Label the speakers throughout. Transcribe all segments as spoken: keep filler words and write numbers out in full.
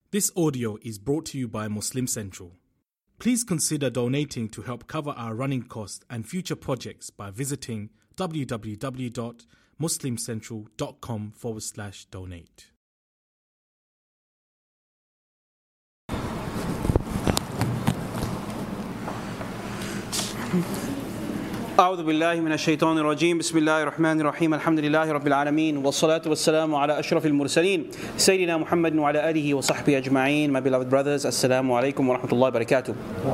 Speaker 1: This audio is brought to you by Muslim Central. Please consider donating to help cover our running costs and future projects by visiting www.muslimcentral.com forward slash donate.
Speaker 2: أعوذ بالله من الشيطان الرجيم بسم الله الرحمن الرحيم الحمد لله رب العالمين والصلاة والسلام على أشرف المرسلين سيدنا محمد وعلى آله وصحبه أجمعين. My beloved brothers, Assalamu alaikum wa rahmatullahi wa barakatuh.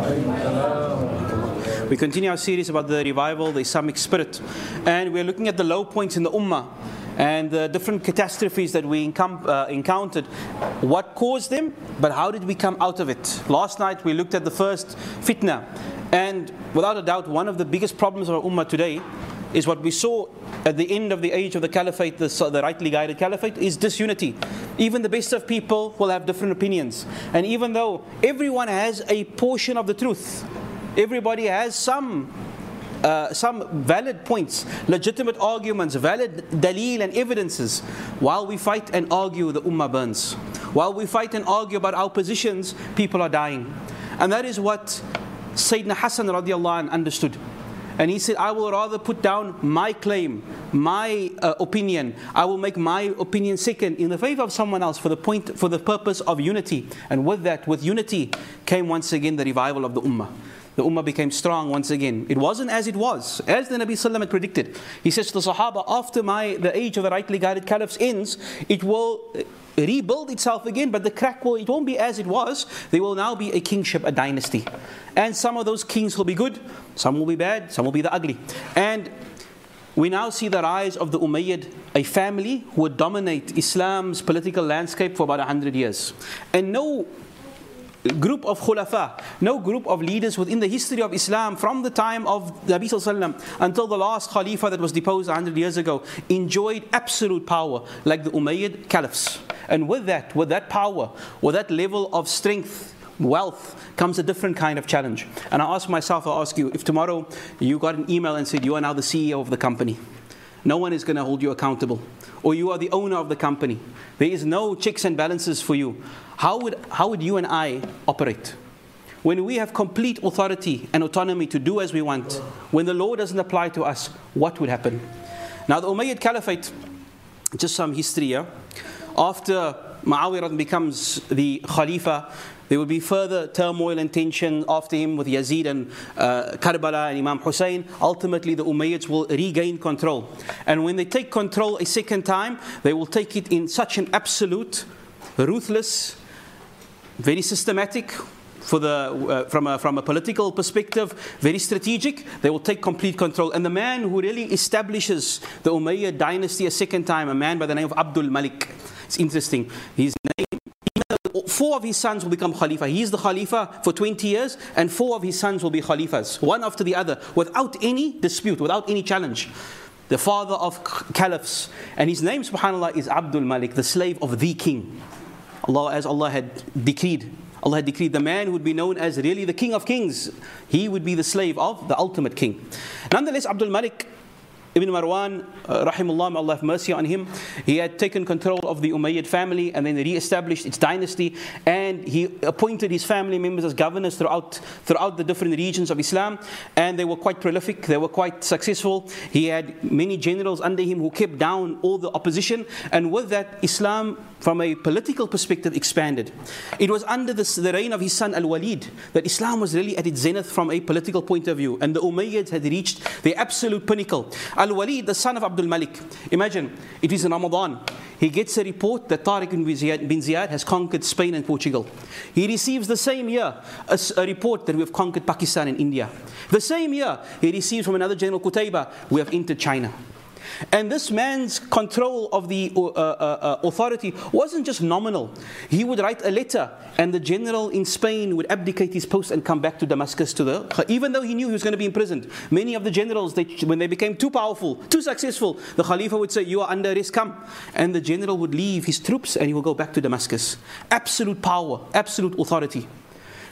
Speaker 2: We continue our series about the revival, the Islamic spirit, and we're looking at the low points in the ummah and the different catastrophes that we encom- uh, encountered. What caused them, but how did we come out of it? Last night we looked at the first fitna. And without a doubt, one of the biggest problems of our ummah today is what we saw at the end of the age of the caliphate, the, the rightly guided caliphate, is disunity. Even the best of people will have different opinions. And even though everyone has a portion of the truth, everybody has some uh, some valid points, legitimate arguments, valid daleel and evidences, while we fight and argue, the ummah burns. While we fight and argue about our positions, people are dying. And that is what Sayyidina Hassan radiallahu anh understood. And he said, I will rather put down my claim, my uh, opinion. I will make my opinion second in the favor of someone else for the point, for the purpose of unity. And with that, with unity, came once again the revival of the ummah. The ummah became strong once again. It wasn't as it was, as the Nabi Sallallahu Alaihi Wasallam had predicted. He says to the Sahaba, after my the age of the rightly guided caliphs ends, it will rebuild itself again, but the crack will, it won't be as it was. There will now be a kingship, a dynasty. And some of those kings will be good, some will be bad, some will be the ugly. And we now see the rise of the Umayyad, a family who would dominate Islam's political landscape for about a hundred years. And no group of khulafa, no group of leaders within the history of Islam from the time of the Nabi Sallallahu Alaihi Wasallam until the last Khalifa that was deposed a hundred years ago enjoyed absolute power like the Umayyad caliphs. And with that, with that power, with that level of strength, wealth, comes a different kind of challenge. And I ask myself, I ask you, if tomorrow you got an email and said you are now the C E O of the company, no one is going to hold you accountable, or you are the owner of the company, there is no checks and balances for you, how would how would you and I operate? When we have complete authority and autonomy to do as we want, when the law doesn't apply to us, what would happen? Now the Umayyad Caliphate, just some history here. After Muawiyah becomes the Khalifa, there will be further turmoil and tension after him with Yazid and uh, Karbala and Imam Hussein. Ultimately, the Umayyads will regain control. And when they take control a second time, they will take it in such an absolute, ruthless, very systematic, for the uh, from a from a political perspective, very strategic. They will take complete control. And the man who really establishes the Umayyad dynasty a second time, a man by the name of Abdul Malik. It's interesting. His name, four of his sons will become Khalifa. He is the Khalifa for twenty years, and four of his sons will be Khalifas, one after the other, without any dispute, without any challenge. The father of caliphs. And his name, subhanAllah, is Abdul Malik, the slave of the king. Allah, as Allah had decreed. Allah had decreed the man who would be known as really the king of kings. He would be the slave of the ultimate king. Nonetheless, Abdul Malik Ibn Marwan, uh, rahimullah, may Allah have mercy on him, he had taken control of the Umayyad family and then re-established its dynasty, and he appointed his family members as governors throughout throughout the different regions of Islam, and they were quite prolific, they were quite successful. He had many generals under him who kept down all the opposition, and with that, Islam from a political perspective expanded. It was under this, the reign of his son Al-Walid that Islam was really at its zenith from a political point of view, and the Umayyads had reached the absolute pinnacle. Al-Walid, the son of Abdul Malik, imagine, it is in Ramadan. He gets a report that Tariq bin Ziyad, bin Ziyad has conquered Spain and Portugal. He receives the same year a, a report that we have conquered Pakistan and India. The same year, he receives from another general, Qutayba, we have entered China. And this man's control of the uh, uh, uh, authority wasn't just nominal. He would write a letter, and the general in Spain would abdicate his post and come back to Damascus to the, even though he knew he was going to be imprisoned. Many of the generals, they, when they became too powerful, too successful, the Khalifa would say, you are under arrest, come. And the general would leave his troops and he will go back to Damascus. Absolute power, absolute authority.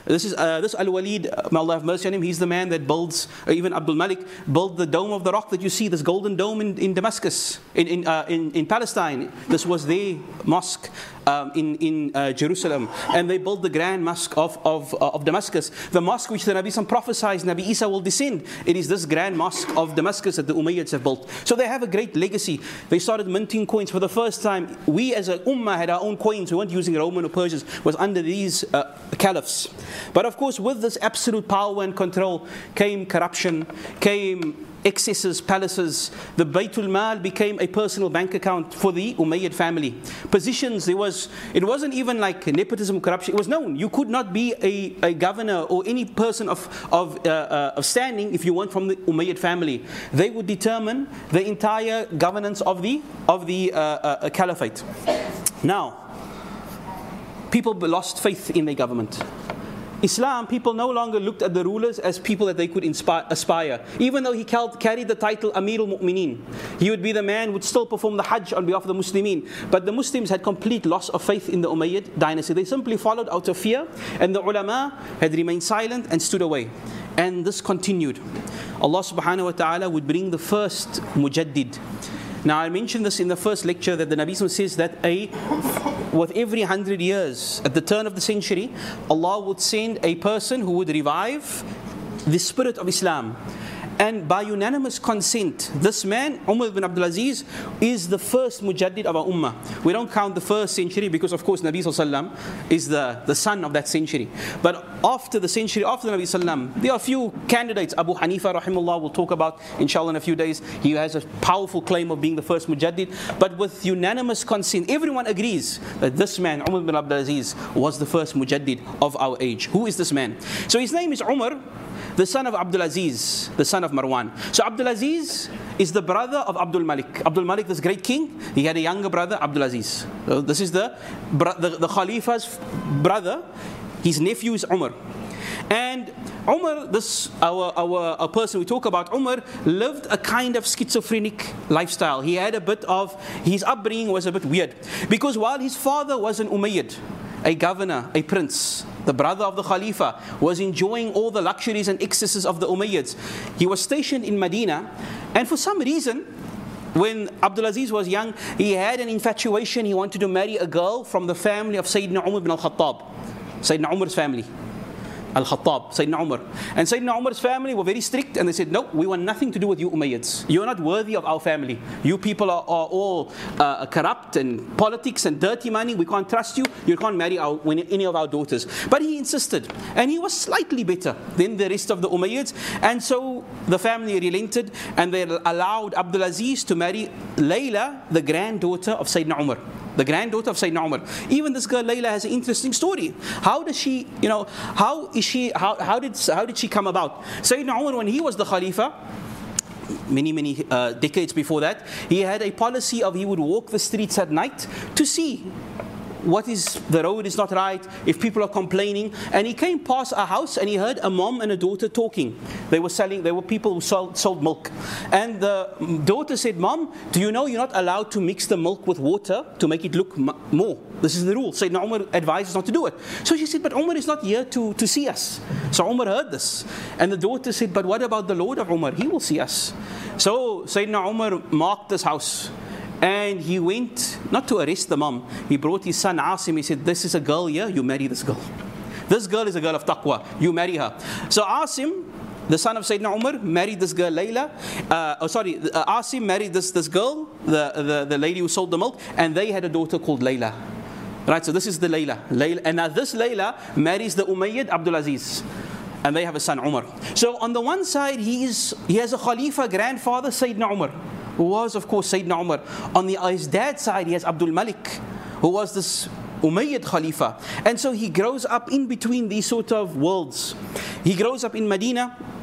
Speaker 2: This is uh, this Al-Walid, may Allah have mercy on him, he's the man that builds, or even Abdul Malik, built the Dome of the Rock that you see, this golden dome in, in Damascus, in in, uh, in in Palestine. This was their mosque um, in, in uh, Jerusalem. And they built the grand mosque of, of, uh, of Damascus. The mosque which the Nabi Sam prophesied Nabi Isa will descend, it is this grand mosque of Damascus that the Umayyads have built. So they have a great legacy. They started minting coins for the first time. We as a ummah had our own coins. We weren't using Roman or Persians. It was under these uh, caliphs. But of course, with this absolute power and control came corruption, came excesses, palaces. The Baytul Mal became a personal bank account for the Umayyad family. Positions, there was, it wasn't even like nepotism, corruption. It was known. You could not be a, a governor or any person of, of, uh, uh, of standing if you weren't from the Umayyad family. They would determine the entire governance of the, of the uh, uh, caliphate. Now, people lost faith in their government. Islam, people no longer looked at the rulers as people that they could inspire, aspire. Even though he carried the title Amir al-Mu'mineen, he would be the man who would still perform the Hajj on behalf of the Muslimin. But the Muslims had complete loss of faith in the Umayyad dynasty. They simply followed out of fear, and the ulama had remained silent and stood away. And this continued. Allah subhanahu wa ta'ala would bring the first mujaddid. Now I mentioned this in the first lecture that the Nabi says that a with every hundred years, at the turn of the century, Allah would send a person who would revive the spirit of Islam. And by unanimous consent, this man, Umar ibn Abdul Aziz, is the first mujaddid of our ummah. We don't count the first century because, of course, Nabi Sallallahu Alaihi Wasallam is the, the son of that century. But after the century, after the Nabi Sallallahu Alaihi Wasallam, there are a few candidates. Abu Hanifa, rahimahullah, we'll talk about, inshallah, in a few days. He has a powerful claim of being the first mujaddid. But with unanimous consent, everyone agrees that this man, Umar ibn Abdul Aziz, was the first mujaddid of our age. Who is this man? So his name is Umar, the son of Abdul Aziz, the son of Marwan. So Abdul Aziz is the brother of Abdul Malik. Abdul Malik, this great king, he had a younger brother, Abdul Aziz. So this is the, the, the Khalifa's brother. His nephew is Umar. And Umar, this our, our, our person we talk about, Umar lived a kind of schizophrenic lifestyle. He had a bit of, his upbringing was a bit weird. Because while his father was an Umayyad, a governor, a prince, the brother of the Khalifa, was enjoying all the luxuries and excesses of the Umayyads, he was stationed in Medina, and for some reason, when Abdul Aziz was young, he had an infatuation. He wanted to marry a girl from the family of Sayyidina Umar ibn al-Khattab, Sayyidina Umar's family. Al-Khattab, Sayyidina Umar. And Sayyidina Umar's family were very strict, and they said, no, we want nothing to do with you Umayyads. You're not worthy of our family. You people are, are all uh, corrupt and politics and dirty money. We can't trust you. You can't marry our, any of our daughters. But he insisted, and he was slightly better than the rest of the Umayyads. And so the family relented, and they allowed Abdul Aziz to marry Layla, the granddaughter of Sayyidina Umar. The granddaughter of Sayyidina Umar. Even this girl Layla has an interesting story. How does she, you know, how is she, how, how did how did she come about? Sayyidina Umar, when he was the Khalifa, many, many uh, decades before that, he had a policy of he would walk the streets at night to see what is, the road is not right, if people are complaining. And he came past a house and he heard a mom and a daughter talking. They were selling, they were people who sold, sold milk. And the daughter said, Mom, do you know you're not allowed to mix the milk with water to make it look m- more? This is the rule. Sayyidina Umar advises not to do it. So she said, but Umar is not here to, to see us. So Umar heard this. And the daughter said, but what about the Lord of Umar? He will see us. So Sayyidina Umar marked this house. And he went, not to arrest the mom, he brought his son Asim. He said, this is a girl here, you marry this girl. This girl is a girl of taqwa, you marry her. So Asim, the son of Sayyidina Umar, married this girl Layla. Uh, oh, sorry, uh, Asim married this, this girl, the, the, the lady who sold the milk, and they had a daughter called Layla. Right, so this is the Layla. Layla. And now this Layla marries the Umayyad Abdul Aziz. And they have a son, Umar. So on the one side, he is he has a Khalifa grandfather, Sayyidina Umar, who was, of course, Sayyidina Umar. On the, his dad's side, he has Abdul Malik, who was this Umayyad Khalifa. And so he grows up in between these sort of worlds. He grows up in Medina,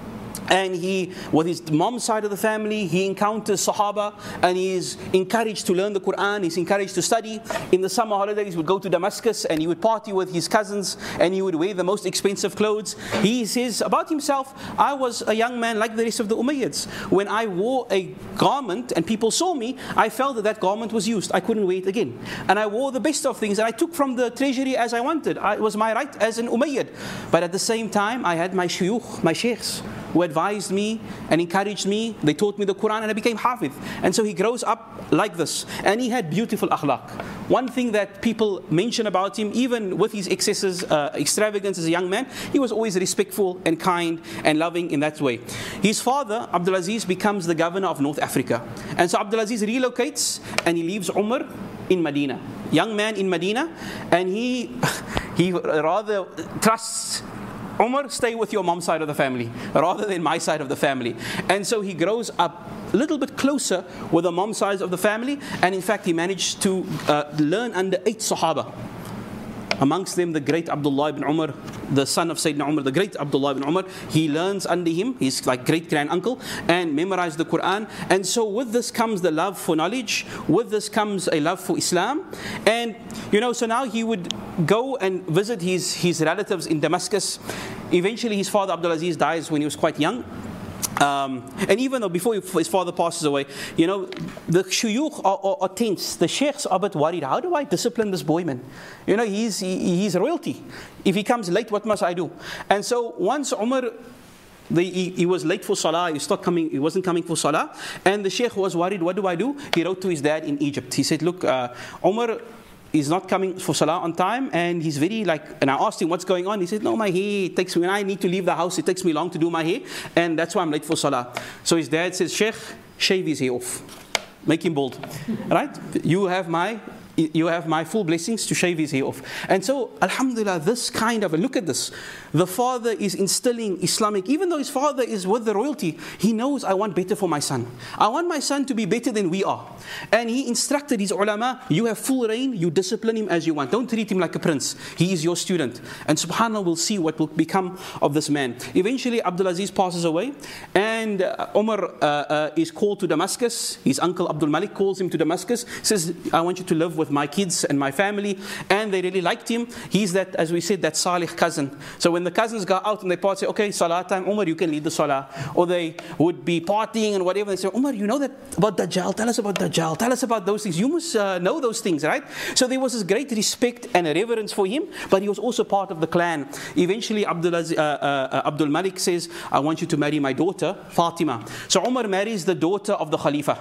Speaker 2: And he, with his mom's side of the family, he encounters Sahaba and he is encouraged to learn the Quran, he's encouraged to study. In the summer holidays, he would go to Damascus and he would party with his cousins and he would wear the most expensive clothes. He says about himself, I was a young man like the rest of the Umayyads. When I wore a garment and people saw me, I felt that that garment was used. I couldn't wear it again. And I wore the best of things and I took from the treasury as I wanted. I, it was my right as an Umayyad. But at the same time, I had my shuyukh, my sheikhs, who advised me and encouraged me. They taught me the Quran and I became hafiz. And so he grows up like this. And he had beautiful akhlaq. One thing that people mention about him, even with his excesses, uh, extravagance as a young man, he was always respectful and kind and loving in that way. His father, Abdul Aziz, becomes the governor of North Africa. And so Abdul Aziz relocates and he leaves Umar in Medina. Young man in Medina. And he, he rather trusts Umar, stay with your mom's side of the family rather than my side of the family. And so he grows up a little bit closer with the mom's side of the family. And in fact, he managed to uh, learn under eight Sahaba. Amongst them, the great Abdullah ibn Umar, the son of Sayyidina Umar, the great Abdullah ibn Umar. He learns under him, he's like great-grand-uncle, and memorized the Quran. And so with this comes the love for knowledge. With this comes a love for Islam. And, you know, so now he would go and visit his, his relatives in Damascus. Eventually, his father, Abdul Aziz, dies when he was quite young. Um, and even though before his father passes away, you know, the shuyukh are, are, are tense. The sheikhs are a bit worried. How do I discipline this boy, man? You know, he's, he, he's royalty. If he comes late, what must I do? And so once Umar, the, he, he was late for salah, he, stopped coming, he wasn't coming for salah, and the sheikh was worried, what do I do? He wrote to his dad in Egypt. He said, look, uh, Umar, he's not coming for salah on time, and he's very like, and I asked him what's going on. He said, no, my hair, it takes me, when I need to leave the house, it takes me long to do my hair, and that's why I'm late for salah. So his dad says, Sheikh, shave his hair off. Make him bald. Right? You have my you have my full blessings to shave his hair off. And so, alhamdulillah, this kind of, look at this. The father is instilling Islamic, even though his father is with the royalty, he knows, I want better for my son. I want my son to be better than we are. And he instructed his ulama, you have full reign, you discipline him as you want. Don't treat him like a prince. He is your student. And subhanAllah, we'll see what will become of this man. Eventually, Abdul Aziz passes away, and uh, Umar uh, uh, is called to Damascus. His uncle Abdul Malik calls him to Damascus, says, I want you to live with my kids and my family. And they really liked him. He's that, as we said, that salih cousin. So when the cousins go out and they party, say, okay, salah time, Umar, you can lead the salah. Or they would be partying and whatever. They say, Umar, you know that about Dajjal? Tell us about Dajjal. Tell us about those things. You must uh, know those things, right? So there was this great respect and a reverence for him, but he was also part of the clan. Eventually, Abdul, uh, uh, Abdul Malik says, I want you to marry my daughter, Fatima. So Umar marries the daughter of the Khalifa.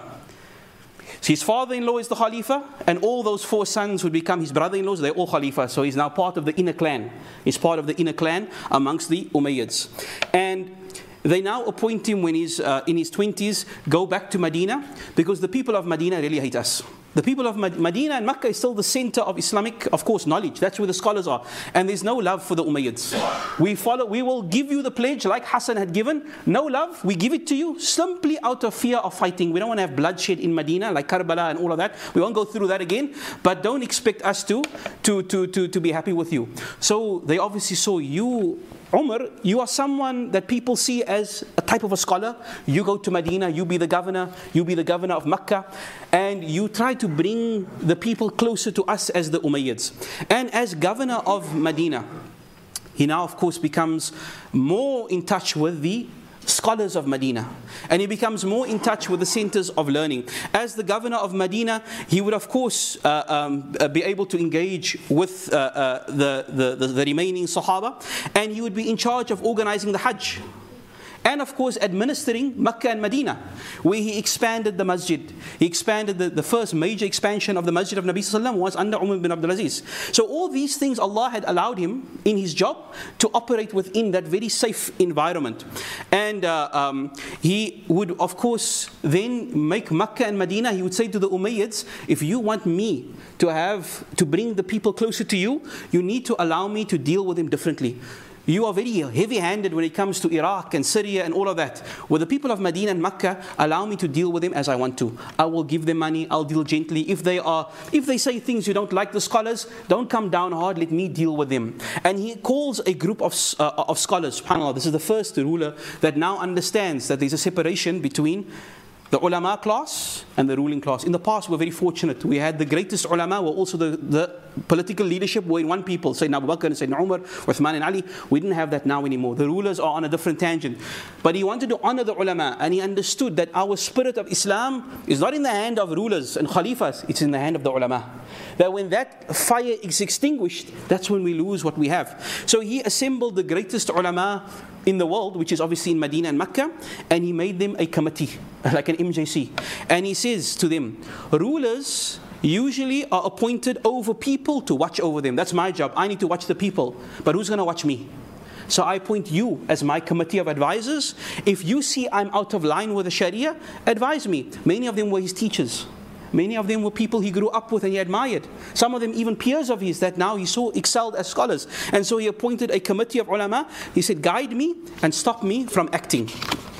Speaker 2: So his father-in-law is the Khalifa, and all those four sons would become his brother-in-laws. They're all Khalifa. So he's now part of the inner clan. He's part of the inner clan amongst the Umayyads. And they now appoint him when he's uh, in his twenties, go back to Medina, because the people of Medina really hate us. The people of Medina and Makkah is still the center of Islamic, of course, knowledge. That's where the scholars are. And there's no love for the Umayyads. We follow. We will give you the pledge like Hassan had given. No love. We give it to you simply out of fear of fighting. We don't want to have bloodshed in Medina like Karbala and all of that. We won't go through that again. But don't expect us to, to, to, to, to be happy with you. So they obviously saw you, Umar, you are someone that people see as a type of a scholar. You go to Medina, you be the governor, you be the governor of Makkah, and you try to bring the people closer to us as the Umayyads. And as governor of Medina, he now of course becomes more in touch with the scholars of Medina, and he becomes more in touch with the centers of learning. As the governor of Medina, he would of course uh, um, uh, be able to engage with uh, uh, the, the, the, the remaining Sahaba, and he would be in charge of organizing the Hajj. And of course administering Makkah and Medina, where he expanded the masjid. He expanded the, the first major expansion of the masjid of Nabi Sallallahu Alaihi Wasallam was under Umar bin Abdul Aziz. So all these things Allah had allowed him in his job to operate within that very safe environment. And uh, um, he would of course then make Makkah and Medina, he would say to the Umayyads, if you want me to have, to bring the people closer to you, you need to allow me to deal with them differently. you are very heavy-handed when it comes to Iraq and Syria and all of that. With the people of Medina and Mecca, allow me to deal with them as I want to. I will give them money, I'll deal gently. If they are, if they say things you don't like, the scholars, don't come down hard, let me deal with them. And he calls a group of, uh, of scholars, subhanAllah, this is the first ruler that now understands that there's a separation between the ulama class and the ruling class. In the past, we were very fortunate. We had the greatest ulama, were also the, the political leadership were in one people. Sayyidina Abu Bakr and Sayyidina Umar, Uthman and Ali. We didn't have that now anymore. The rulers are on a different tangent. But he wanted to honor the ulama, and he understood that our spirit of Islam is not in the hand of rulers and khalifas, it's in the hand of the ulama. That when that fire is extinguished, that's when we lose what we have. So he assembled the greatest ulama in the world, which is obviously in Medina and Mecca, and he made them a committee, like an M J C. And he says to them, rulers usually are appointed over people to watch over them. That's my job. I need to watch the people. But who's going to watch me? So I appoint you as my committee of advisors. If you see I'm out of line with the Sharia, advise me. Many of them were his teachers. Many of them were people he grew up with and he admired. Some of them even peers of his that now he saw excelled as scholars. And so he appointed a committee of ulama. He said, guide me and stop me from acting.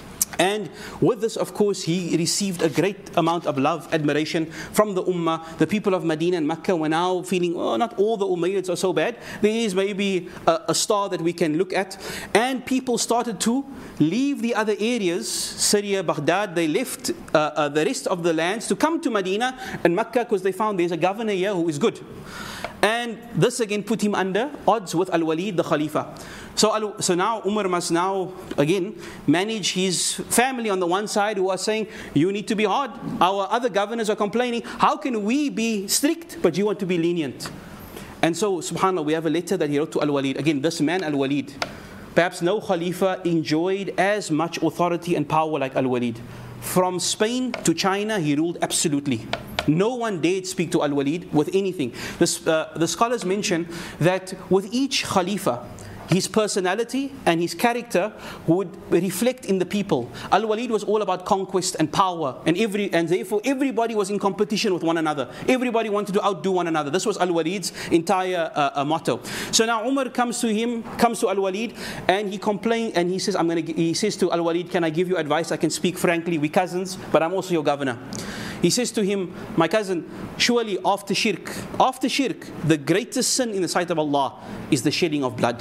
Speaker 2: And with this, of course, he received a great amount of love, admiration from the Ummah. The people of Medina and Mecca were now feeling, oh, not all the Umayyads are so bad. There is maybe a, a star that we can look at. And people started to leave the other areas, Syria, Baghdad. They left uh, uh, the rest of the lands to come to Medina and Mecca because they found there's a governor here who is good. And this again put him under odds with Al-Walid, the Khalifa. So, so now Umar must now again manage his family on the one side who are saying, you need to be hard. Our other governors are complaining, how can we be strict but you want to be lenient? And so, subhanAllah, we have a letter that he wrote to Al-Walid. Again, this man Al-Walid, perhaps no Khalifa enjoyed as much authority and power like Al-Walid. From Spain to China, he ruled absolutely. No one dared speak to Al-Walid with anything. This, uh, the scholars mention that with each Khalifa, his personality and his character would reflect in the people. Al-Walid was all about conquest and power, and every and therefore everybody was in competition with one another. Everybody wanted to outdo one another. This was Al-Walid's entire uh, uh, motto. So now Umar comes to him, comes to Al-Walid, and he complains and he says, "I'm going to." He says to Al-Walid, "Can I give you advice? I can speak frankly. We cousins, but I'm also your governor." He says to him, "My cousin, surely after shirk, after shirk, the greatest sin in the sight of Allah is the shedding of blood.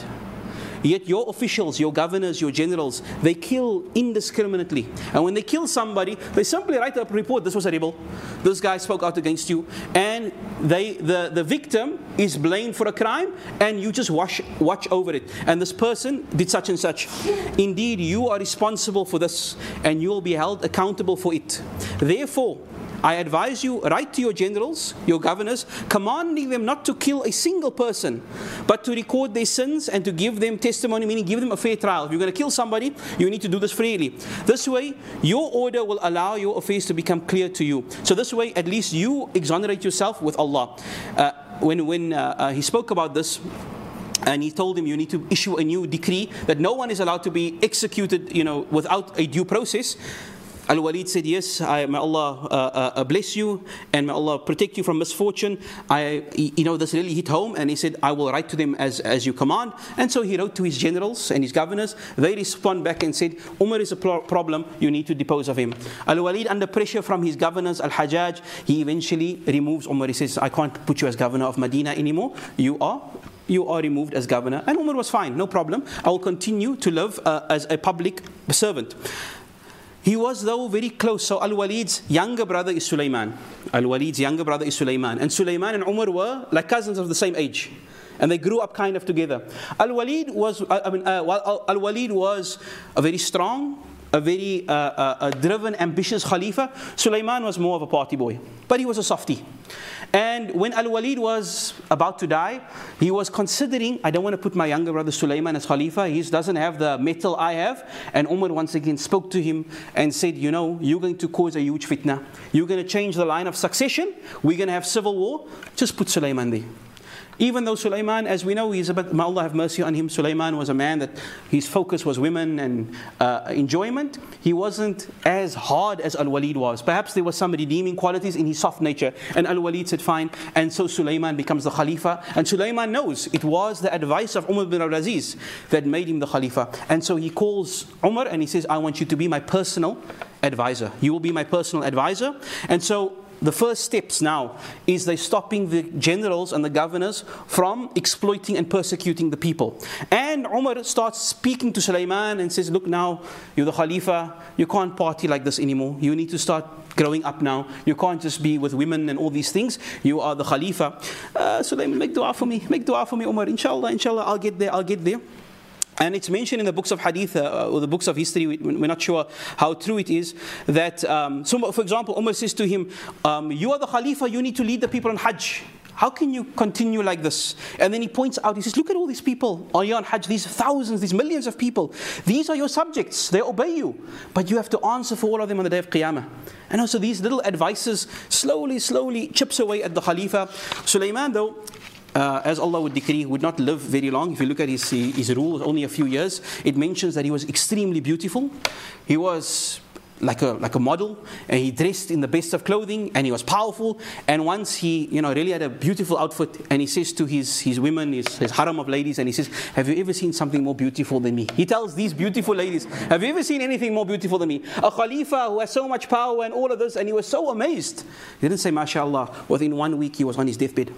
Speaker 2: Yet your officials, your governors, your generals, they kill indiscriminately. And when they kill somebody, they simply write up a report, this was a rebel, this guy spoke out against you, and they, the, the victim is blamed for a crime, and you just watch, watch over it. And this person did such and such. Indeed, you are responsible for this, and you will be held accountable for it. Therefore, I advise you, write to your generals, your governors, commanding them not to kill a single person, but to record their sins and to give them testimony, meaning give them a fair trial. If you're going to kill somebody, you need to do this freely. This way, your order will allow your affairs to become clear to you. So this way, at least you exonerate yourself with Allah." Uh, when when uh, uh, he spoke about this, and he told him, you need to issue a new decree that no one is allowed to be executed, you know, without a due process. Al-Walid said, "Yes, I, may Allah uh, uh, bless you and may Allah protect you from misfortune." I, you know, this really hit home, and he said, "I will write to them as, as you command." And so he wrote to his generals and his governors. They respond back and said, "Umar is a pro- problem, you need to depose of him." Al-Walid, under pressure from his governors, Al-Hajjaj, he eventually removes Umar. He says, "I can't put you as governor of Medina anymore. You are You are removed as governor." And Umar was fine, no problem. I will continue to live uh, as a public servant. He was, though, very close. So Al-Walid's younger brother is Sulaiman. Al-Walid's younger brother is Sulaiman. And Sulaiman and Umar were like cousins of the same age. And they grew up kind of together. Al-Walid was, I mean, uh, while Al-Walid was a very strong, a very uh, uh, a driven, ambitious Khalifa, Sulaiman was more of a party boy. But he was a softie. And when Al-Walid was about to die, he was considering, I don't want to put my younger brother Sulaiman as Khalifa. He doesn't have the mettle I have. And Umar once again spoke to him and said, you know, you're going to cause a huge fitna. You're going to change the line of succession. We're going to have civil war. Just put Sulaiman there. Even though Sulaiman, as we know, he's about, may Allah have mercy on him, Sulaiman was a man that his focus was women and uh, enjoyment. He wasn't as hard as Al-Walid was. Perhaps there was some redeeming qualities in his soft nature. And Al-Walid said, fine. And so Sulaiman becomes the Khalifa. And Sulaiman knows it was the advice of Umar bin Abdul Aziz that made him the Khalifa. And so he calls Umar and he says, I want you to be my personal advisor. You will be my personal advisor. And so the first steps now is they're stopping the generals and the governors from exploiting and persecuting the people. And Umar starts speaking to Sulaiman and says, look now, you're the Khalifa, you can't party like this anymore. You need to start growing up now. You can't just be with women and all these things. You are the Khalifa. Uh, Sulaiman, make dua for me. Make dua for me, Umar. Inshallah, inshallah, I'll get there, I'll get there. And it's mentioned in the books of hadith uh, or the books of history, we're not sure how true it is, that, um, so for example, Umar says to him, um, you are the Khalifa, you need to lead the people on Hajj. How can you continue like this? And then he points out, he says, look at all these people on your Hajj, these thousands, these millions of people. These are your subjects, they obey you. But you have to answer for all of them on the day of Qiyamah. And also these little advices slowly, slowly chips away at the Khalifa. Sulaiman though, Uh, as Allah would decree, would not live very long. If you look at his, his rule, only a few years. It mentions that he was extremely beautiful. He was like a like a model, and he dressed in the best of clothing, and he was powerful. And once he, you know, really had a beautiful outfit, and he says to his his women, his, his haram of ladies, and he says, "Have you ever seen something more beautiful than me?" He tells these beautiful ladies, "Have you ever seen anything more beautiful than me?" A Khalifa who has so much power and all of this, and he was so amazed. He didn't say, "MashaAllah." Within one week, he was on his deathbed.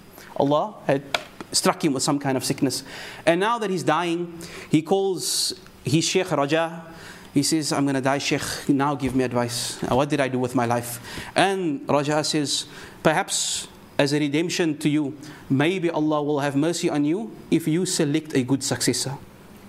Speaker 2: Allah had struck him with some kind of sickness. And now that he's dying, he calls his Sheikh Raja. He says, I'm going to die, Sheikh, now give me advice. What did I do with my life? And Raja says, perhaps as a redemption to you, maybe Allah will have mercy on you if you select a good successor.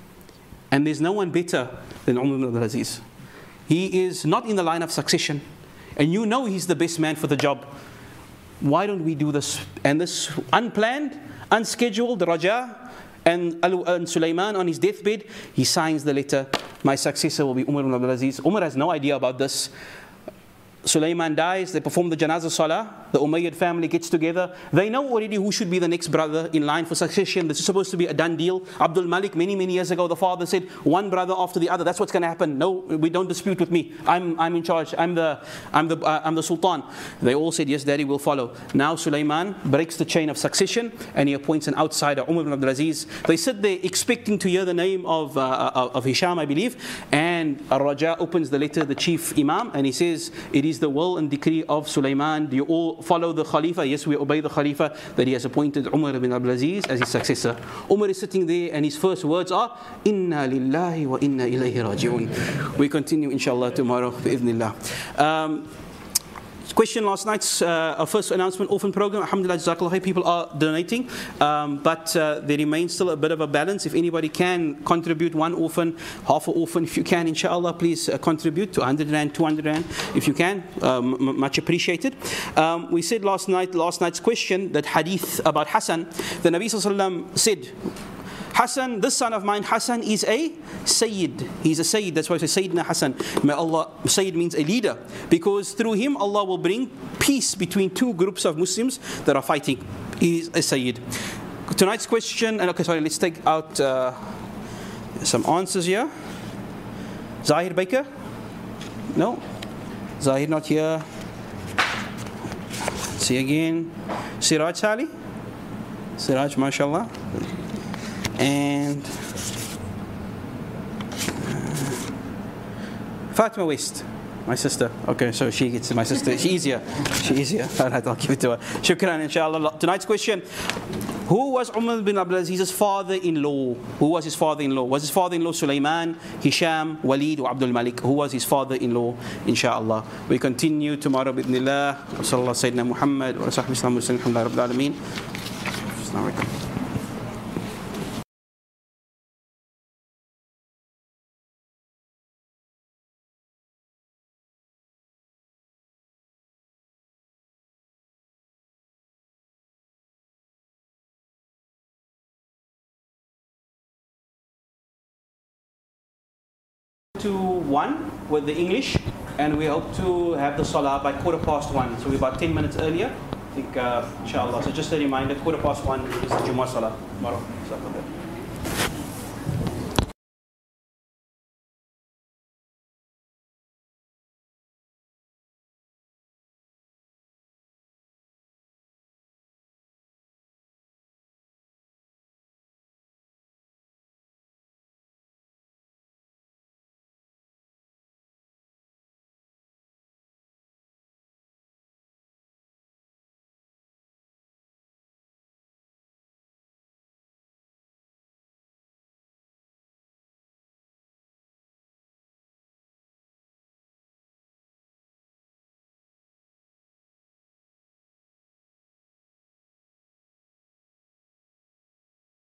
Speaker 2: And there's no one better than Umar bin Abdul Aziz. He is not in the line of succession. And you know he's the best man for the job. Why don't we do this? And this unplanned, unscheduled Raja and, and Sulaiman on his deathbed, he signs the letter, my successor will be Umar ibn Abdul Aziz. Umar has no idea about this. Sulaiman dies, they perform the Janazah Salah, the Umayyad family gets together. They know already who should be the next brother in line for succession. This is supposed to be a done deal. Abdul Malik, many, many years ago, the father said, one brother after the other, that's what's going to happen. No, we don't dispute with me. I'm, I'm in charge. I'm the, I'm, the, uh, I'm the Sultan. They all said, yes, Daddy, will follow. Now Sulaiman breaks the chain of succession and he appoints an outsider, Umar ibn Abdul Aziz. They sit there expecting to hear the name of, uh, of Hisham, I believe. And Ar-Raja opens the letter, the chief imam, and he says, it is the will and decree of Sulaiman. Do you all follow the Khalifa? Yes, we obey the Khalifa, that he has appointed Umar ibn Abdul Aziz as his successor. Umar is sitting there and his first words are, Inna lillahi wa inna ilayhi raji'un. We continue inshallah tomorrow, bi'idhnillah. Um, Question last night's uh, our first announcement, orphan program. Alhamdulillah, Jazakallah, people are donating, um, but uh, there remains still a bit of a balance. If anybody can contribute one orphan, half an orphan, if you can, inshallah, please uh, contribute to one hundred rand, two hundred rand, if you can, um, much appreciated. Um, we said last night, last night's question, that hadith about Hassan, the Nabi Sallallahu Alaihi Wasallam said, Hassan, this son of mine, Hassan, is a Sayyid. He's a Sayyid. That's why I say Sayyidina Hassan. May Allah, Sayyid means a leader. Because through him, Allah will bring peace between two groups of Muslims that are fighting. He is a Sayyid. Tonight's question, and okay, sorry, let's take out uh, some answers here. Zahir Baker? No? Zahir not here. Let's see again. Siraj Sali? Siraj, mashallah. And uh, Fatima West, my sister. Okay, so she gets my sister. She's easier. She's easier. All right, I'll give it to her. Shukran, inshallah. Tonight's question: who was Umar bin Abdul Aziz's father-in-law? Who was his father-in-law? Was his father-in-law Sulaiman, Hisham, Walid, or Abdul Malik? Who was his father-in-law? Inshallah. We continue tomorrow. Bidnillah. Wa sallallahu Sayyidina Muhammad wa sahbihi sallam. Alhamdulillah Rabbil Alameen. To one with the English, and we hope to have the salah by quarter past one, so we're about ten minutes earlier. I think, uh, inshallah. So just a reminder, quarter past one is the Jummah Salah tomorrow.